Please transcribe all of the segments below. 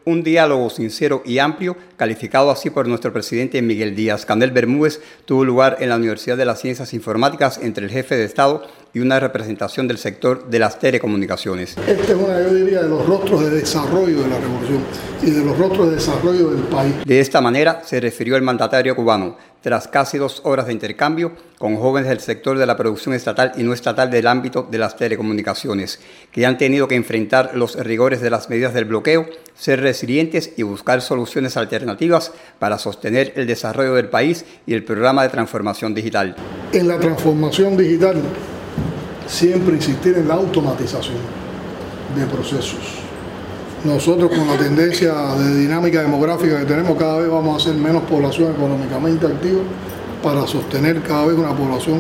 Un diálogo sincero y amplio, calificado así por nuestro presidente Miguel Díaz-Canel Bermúdez, tuvo lugar en la Universidad de las Ciencias Informáticas entre el jefe de Estado y una representación del sector de las telecomunicaciones. Este es yo diría, de los rostros de desarrollo de la revolución y de los rostros de desarrollo del país. De esta manera se refirió el mandatario cubano, tras casi 2 horas de intercambio con jóvenes del sector de la producción estatal y no estatal del ámbito de las telecomunicaciones, que han tenido que enfrentar los rigores de las medidas del bloqueo, ser resilientes y buscar soluciones alternativas para sostener el desarrollo del país y el programa de transformación digital. En la transformación digital, siempre insistir en la automatización de procesos. Nosotros, con la tendencia de dinámica demográfica que tenemos, cada vez vamos a ser menos población económicamente activa para sostener cada vez una población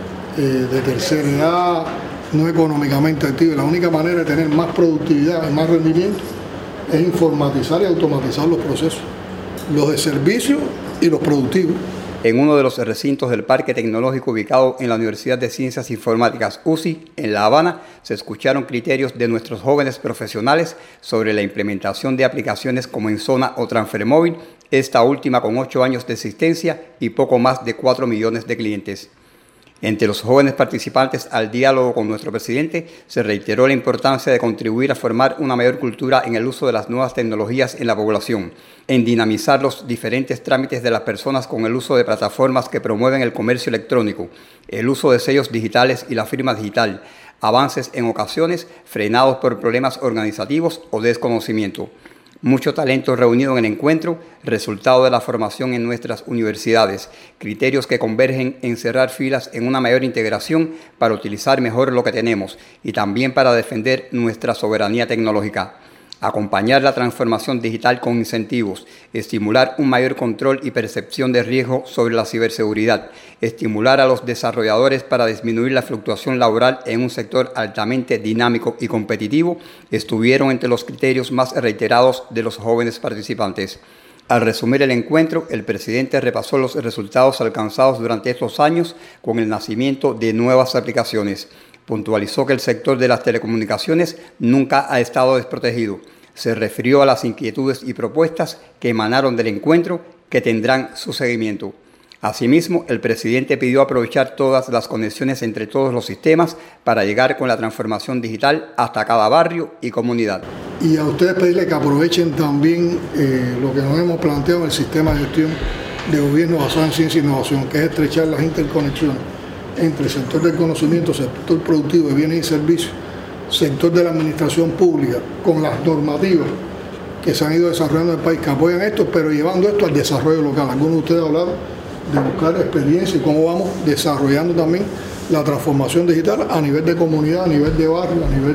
de tercera edad no económicamente activa. La única manera de tener más productividad y más rendimiento es informatizar y automatizar los procesos, los de servicio y los productivos. En uno de los recintos del Parque Tecnológico ubicado en la Universidad de Ciencias Informáticas UCI, en La Habana, se escucharon criterios de nuestros jóvenes profesionales sobre la implementación de aplicaciones como Enzona o Transfermóvil, esta última con 8 años de existencia y poco más de 4 millones de clientes. Entre los jóvenes participantes al diálogo con nuestro presidente se reiteró la importancia de contribuir a formar una mayor cultura en el uso de las nuevas tecnologías en la población, en dinamizar los diferentes trámites de las personas con el uso de plataformas que promueven el comercio electrónico, el uso de sellos digitales y la firma digital, avances en ocasiones frenados por problemas organizativos o desconocimiento. Mucho talento reunido en el encuentro, resultado de la formación en nuestras universidades, criterios que convergen en cerrar filas en una mayor integración para utilizar mejor lo que tenemos y también para defender nuestra soberanía tecnológica. Acompañar la transformación digital con incentivos, estimular un mayor control y percepción de riesgo sobre la ciberseguridad, estimular a los desarrolladores para disminuir la fluctuación laboral en un sector altamente dinámico y competitivo, estuvieron entre los criterios más reiterados de los jóvenes participantes. Al resumir el encuentro, el presidente repasó los resultados alcanzados durante estos años con el nacimiento de nuevas aplicaciones. Puntualizó que el sector de las telecomunicaciones nunca ha estado desprotegido. Se refirió a las inquietudes y propuestas que emanaron del encuentro que tendrán su seguimiento. Asimismo, el presidente pidió aprovechar todas las conexiones entre todos los sistemas para llegar con la transformación digital hasta cada barrio y comunidad. Y a ustedes pedirle que aprovechen también lo que nos hemos planteado en el sistema de gestión de gobierno basado en ciencia e innovación, que es estrechar las interconexiones entre el sector del conocimiento, sector productivo de bienes y servicios, sector de la administración pública, con las normativas que se han ido desarrollando en el país, que apoyan esto, pero llevando esto al desarrollo local. Algunos de ustedes hablaron de buscar experiencia y cómo vamos desarrollando también la transformación digital a nivel de comunidad, a nivel de barrio, a nivel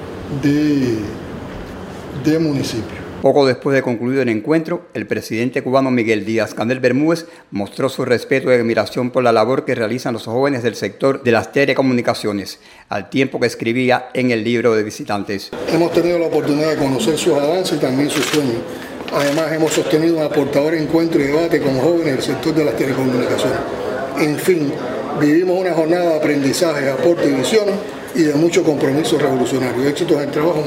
de municipio. Poco después de concluido el encuentro, el presidente cubano Miguel Díaz-Canel Bermúdez mostró su respeto y admiración por la labor que realizan los jóvenes del sector de las telecomunicaciones, al tiempo que escribía en el libro de visitantes. Hemos tenido la oportunidad de conocer sus avances y también sus sueños. Además, hemos sostenido un aportador encuentro y debate con jóvenes del sector de las telecomunicaciones. En fin, vivimos una jornada de aprendizaje, de aporte y visión y de mucho compromiso revolucionario. Éxitos en el trabajo.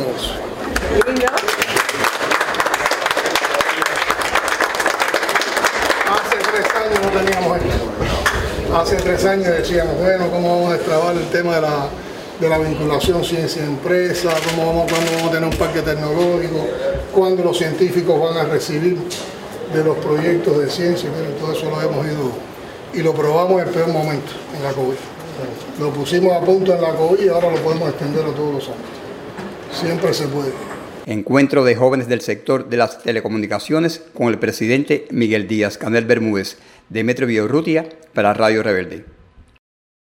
No teníamos esto. Hace 3 años decíamos, bueno, ¿cómo vamos a destrabar el tema de la vinculación ciencia-empresa? ¿Cuándo vamos a tener un parque tecnológico? ¿Cuándo los científicos van a recibir de los proyectos de ciencia? Bueno, todo eso lo hemos ido y lo probamos en el peor momento, en la COVID. Lo pusimos a punto en la COVID y ahora lo podemos extender a todos los años. Siempre se puede. Encuentro de jóvenes del sector de las telecomunicaciones con el presidente Miguel Díaz-Canel Bermúdez, Demetrio Villaurrutia, para Radio Rebelde.